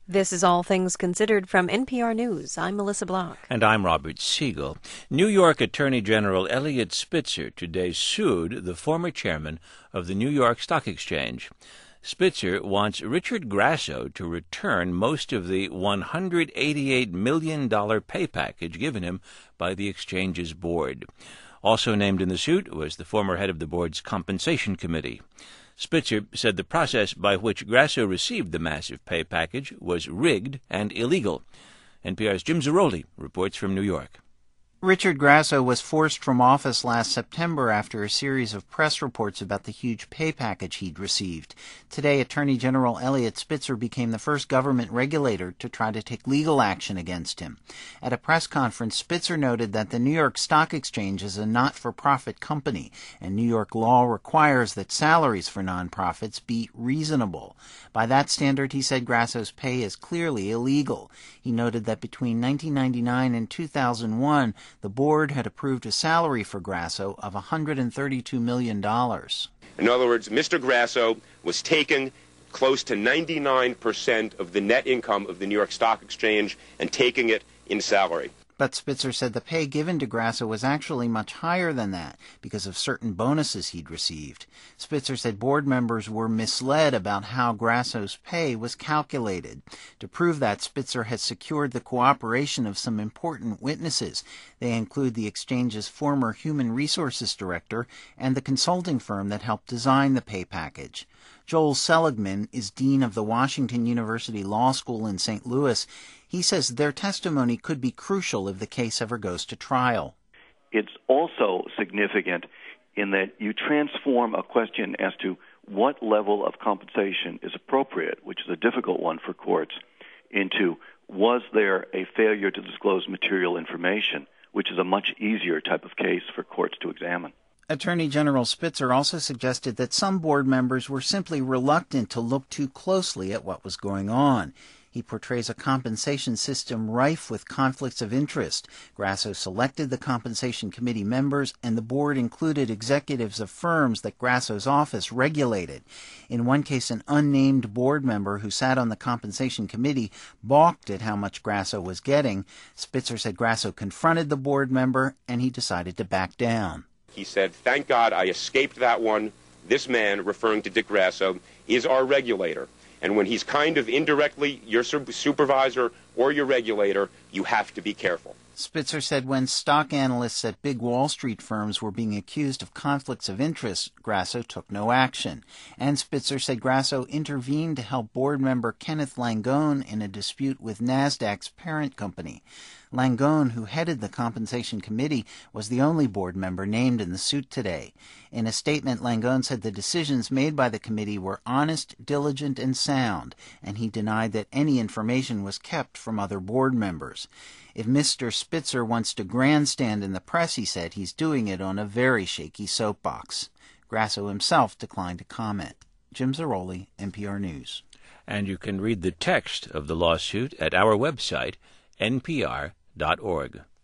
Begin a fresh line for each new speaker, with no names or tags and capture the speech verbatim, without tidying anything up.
This is All Things Considered from N P R News. I'm Melissa Block.
And I'm Robert Siegel. New York Attorney General Eliot Spitzer today sued the former chairman of the New York Stock Exchange. Spitzer wants Richard Grasso to return most of the one hundred eighty-eight million dollars pay package given him by the exchange's board. Also named in the suit was the former head of the board's compensation committee. Spitzer said the process by which Grasso received the massive pay package was rigged and illegal. N P R's Jim Zarroli reports from New York.
Richard Grasso was forced from office last September after a series of press reports about the huge pay package he'd received. Today, Attorney General Eliot Spitzer became the first government regulator to try to take legal action against him. At a press conference, Spitzer noted that the New York Stock Exchange is a not-for-profit company, and New York law requires that salaries for nonprofits be reasonable. By that standard, he said Grasso's pay is clearly illegal. He noted that between nineteen ninety-nine and two thousand one, the board had approved a salary for Grasso of one hundred thirty-two million dollars.
In other words, Mister Grasso was taking close to ninety-nine percent of the net income of the New York Stock Exchange and taking it in salary.
But Spitzer said the pay given to Grasso was actually much higher than that because of certain bonuses he'd received. Spitzer said board members were misled about how Grasso's pay was calculated. To prove that, Spitzer has secured the cooperation of some important witnesses. They include the exchange's former human resources director and the consulting firm that helped design the pay package. Joel Seligman is dean of the Washington University Law School in Saint Louis. He says their testimony could be crucial if the case ever goes to trial.
It's also significant in that you transform a question as to what level of compensation is appropriate, which is a difficult one for courts, into was there a failure to disclose material information, which is a much easier type of case for courts to examine.
Attorney General Spitzer also suggested that some board members were simply reluctant to look too closely at what was going on. He portrays a compensation system rife with conflicts of interest. Grasso selected the compensation committee members, and the board included executives of firms that Grasso's office regulated. In one case, an unnamed board member who sat on the compensation committee balked at how much Grasso was getting. Spitzer said Grasso confronted the board member, and he decided to back down.
He said, "Thank God I escaped that one. This man," referring to Dick Grasso, "is our regulator. And when he's kind of indirectly your supervisor or your regulator, you have to be careful."
Spitzer said when stock analysts at big Wall Street firms were being accused of conflicts of interest, Grasso took no action. And Spitzer said Grasso intervened to help board member Kenneth Langone in a dispute with NASDAQ's parent company. Langone, who headed the compensation committee, was the only board member named in the suit today. In a statement, Langone said the decisions made by the committee were honest, diligent, and sound, and he denied that any information was kept from other board members. If Mister Spitzer wants to grandstand in the press, he said, he's doing it on a very shaky soapbox. Grasso himself declined to comment. Jim Zarroli, N P R News.
And you can read the text of the lawsuit at our website, N P R dot org.